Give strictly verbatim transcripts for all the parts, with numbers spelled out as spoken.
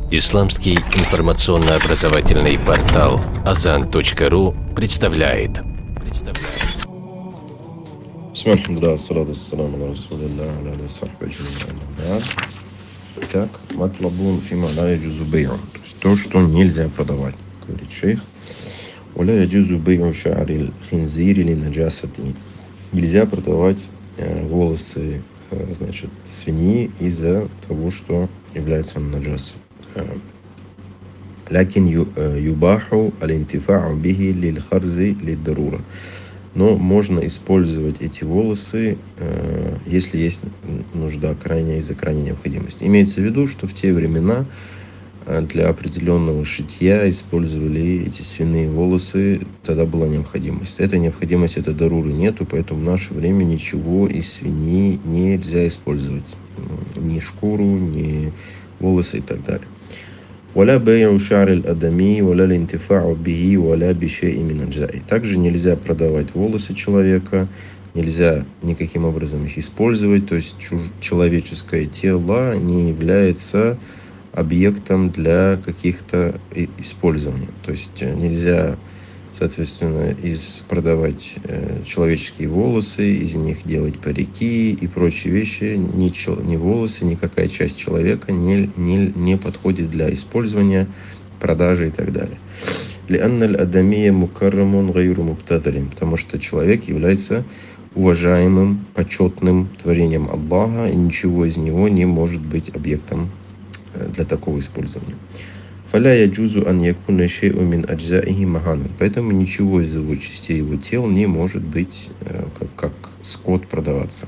Исламский информационно-образовательный портал азан точка ру представляет. Итак, матлабун фима ла яджузу бей'у, то есть то, что нельзя продавать, говорит шейх. Уля яджузу бей'у ша'рил хинзири ли наджасати. Нельзя продавать э, волосы, э, значит, свиньи из-за того, что является он наджасой. Лякин юбаху аль-интифау бихи лиль-харзи лиль-дарура. Но можно использовать эти волосы, если есть нужда крайняя, из-за крайней необходимости. Имеется в виду, что в те времена для определенного шитья использовали эти свиные волосы, тогда была необходимость. Этой необходимости, этой даруры нету, поэтому в наше время ничего из свиньи нельзя использовать. Ни шкуру, ни волосы и так далее. ولا بيع شعر الآدمي ولا الانتفاع به ولا بشيء من أجزائه. Также нельзя продавать волосы человека, нельзя никаким образом их использовать, то есть чуж- человеческое тело не является объектом для каких-то использований. То есть нельзя, соответственно, из продавать э, человеческие волосы, из них делать парики и прочие вещи. Ни, чел, ни волосы, никакая часть человека не, не, не подходит для использования, продажи и так далее. Потому что человек является уважаемым, почетным творением Аллаха, и ничего из него не может быть объектом для такого использования. Поэтому ничего из его частей, его тел не может быть как, как скот продаваться.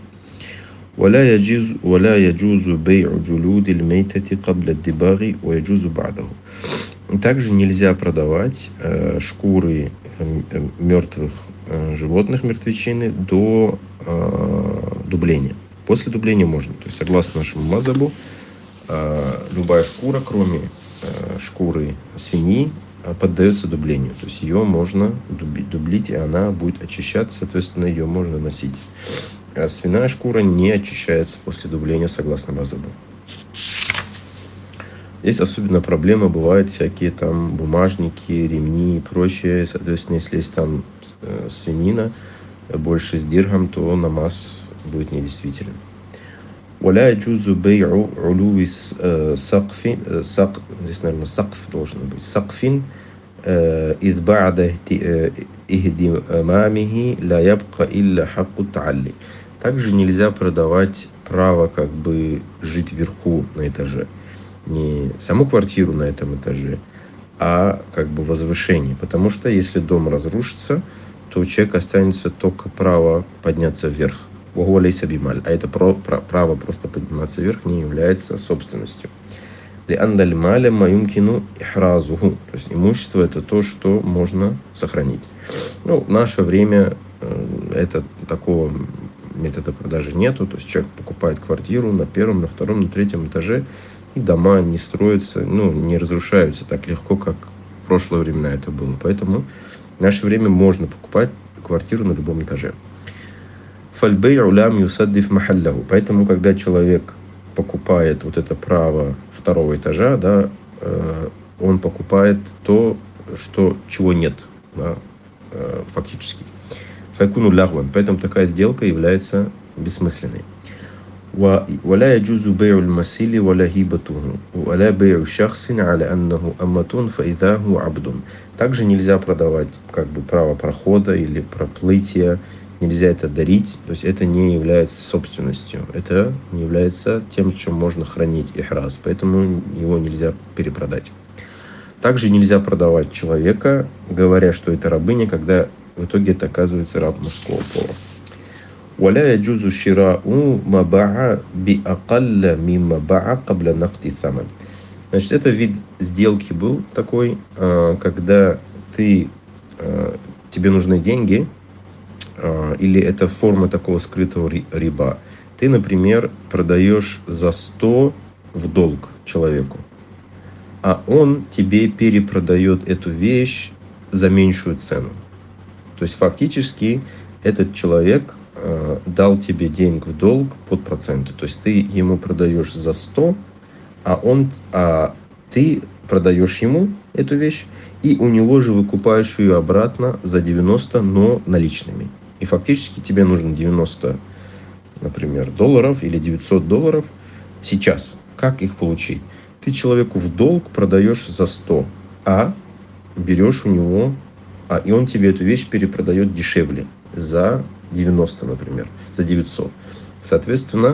Также нельзя продавать шкуры мертвых животных, мертвечины, до дубления. После дубления можно. То есть, согласно нашему мазхабу, любая шкура, кроме шкуры свиньи, поддается дублению. То есть ее можно дублить, и она будет очищаться, соответственно, ее можно носить. А свиная шкура не очищается после дубления, согласно мазхабу. Здесь особенно проблема бывает всякие там бумажники, ремни и прочее. Соответственно, если есть там э, свинина больше с дирхам, то намаз будет недействителен. ولا يجوز بيع علو سقف سقف здесь, наверное, сакф должен быть сакфин إذ بعد إهدامه لا يبقى إلا حق التعلي. Также нельзя продавать право как бы жить вверху на этаже. Не саму квартиру на этом этаже, а как бы возвышение. Потому что если дом разрушится, то у человека останется только право подняться вверх. А это право просто подниматься вверх не является собственностью. То есть имущество — это то, что можно сохранить. Ну, в наше время это такого метода продажи нету. То есть человек покупает квартиру на первом, на втором, на третьем этаже, и дома не строятся, ну, не разрушаются так легко, как в прошлые времена это было. Поэтому в наше время можно покупать квартиру на любом этаже. Поэтому, когда человек покупает вот это право второго этажа, да, э, он покупает то, что, чего нет, да, э, фактически. Поэтому такая сделка является бессмысленной. ولا يجوز بيع المسيل ولا هبته ولا بيع شخص على أنه أمة فإذا هو عبد. Также нельзя продавать как бы право прохода или проплытия, нельзя это дарить, то есть это не является собственностью, это не является тем, чем можно хранить ихраз, поэтому его нельзя перепродать. Также нельзя продавать человека, говоря, что это рабыня, когда в итоге это оказывается раб мужского пола. ولا يجوز شراء ما باع بأقل مما باع قبل نقد الثمن. Значит, это вид сделки был такой, когда ты, тебе нужны деньги, или это форма такого скрытого риба. Ты, например, продаешь за сто в долг человеку, а он тебе перепродает эту вещь за меньшую цену. То есть фактически этот человек дал тебе денег в долг под проценты. То есть ты ему продаешь за сто, а он, а ты продаешь ему эту вещь, и у него же выкупаешь ее обратно за девяносто, но наличными. И фактически тебе нужно девяносто, например, долларов или девятьсот долларов сейчас. Как их получить? Ты человеку в долг продаешь за сто, а берешь у него, а и он тебе эту вещь перепродает дешевле, за девяносто, например, за девятьсот. Соответственно,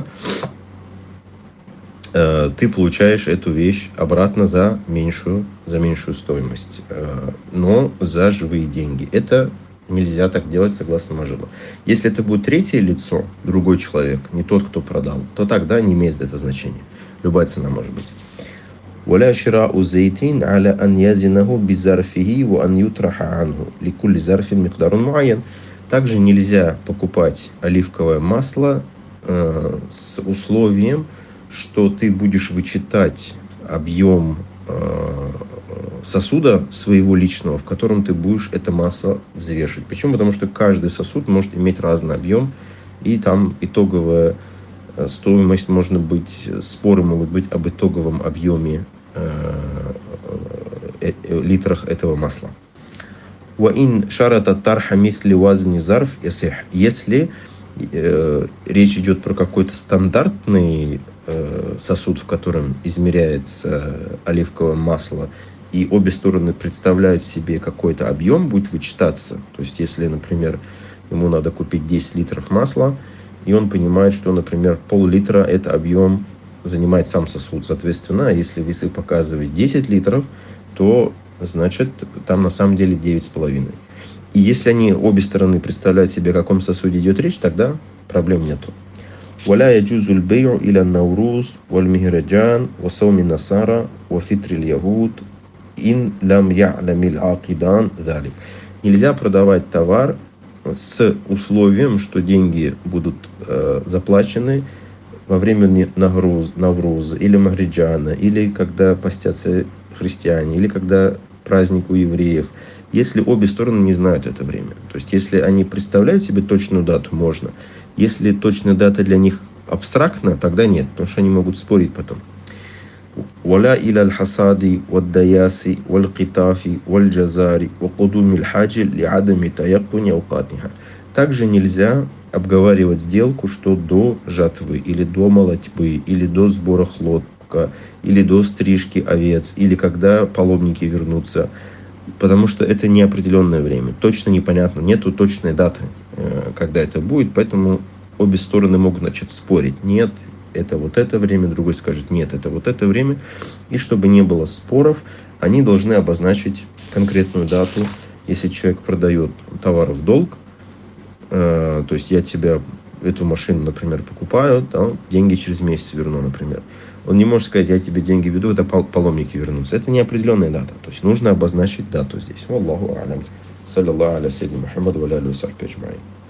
ты получаешь эту вещь обратно за меньшую, за меньшую стоимость, но за живые деньги. Это нельзя так делать согласно Маджибу. Если это будет третье лицо, другой человек, не тот, кто продал, то тогда не имеет это значения. Любая цена может быть. ولا شراء زيت على أن يزنه بظرفه وأن يطرح عنه لكل ظرف مقدار معين. Также нельзя покупать оливковое масло э, с условием, что ты будешь вычитать объем э, сосуда своего личного, в котором ты будешь это масло взвешивать. Почему? Потому что каждый сосуд может иметь разный объем, и там итоговая стоимость может быть, споры могут быть об итоговом объеме э, э, э, литрах этого масла. وَإِنْ شَرَطَ الطَّرْحَ مِثْلِ وَزْنِ ظَرْفٍ يَصِحُ. Если э, речь идет про какой-то стандартный э, сосуд, в котором измеряется оливковое масло, и обе стороны представляют себе какой-то объем, будет вычитаться. То есть, если, например, ему надо купить десять литров масла, и он понимает, что, например, пол-литра – это объем занимает сам сосуд. Соответственно, если весы показывают десять литров, то, значит, там на самом деле девять с половиной. И если они, обе стороны, представляют себе, о каком сосуде идет речь, тогда проблем нету. ولا يجوز البيع إلى النوروز والمهرجان وصوم النصارى وفطر اليهود إن لم يعلم العاقدان ذلك. Нельзя продавать товар с условием, что деньги будут э, заплачены во время Навруз, Навруза или Махриджана, или когда постятся христиане, или когда праздник у евреев, если обе стороны не знают это время. То есть, если они представляют себе точную дату, можно. Если точная дата для них абстрактна, тогда нет, потому что они могут спорить потом. ولا إلى الحصاد والدياس والقطاف والجزار وقدوم الحاج لعدم تيقن أوقاتها. Также нельзя обговаривать сделку, что до жатвы, или до молотьбы, или до сбора хлопка, или до стрижки овец, или когда паломники вернутся, потому что это неопределенное время, точно непонятно, нету точной даты, когда это будет, поэтому обе стороны могут начать спорить. Нет, это вот это время, другой скажет, нет, это вот это время. И чтобы не было споров, они должны обозначить конкретную дату. Если человек продает товар в долг, э, то есть я тебя, эту машину, например, покупаю, да, деньги через месяц верну, например. Он не может сказать, я тебе деньги веду, это паломники вернутся. Это неопределенная дата. То есть нужно обозначить дату здесь. Валлаху алям. Саллаллаху аля саййидина Мухаммад ва аля алихи ва сахбихи аджмаин.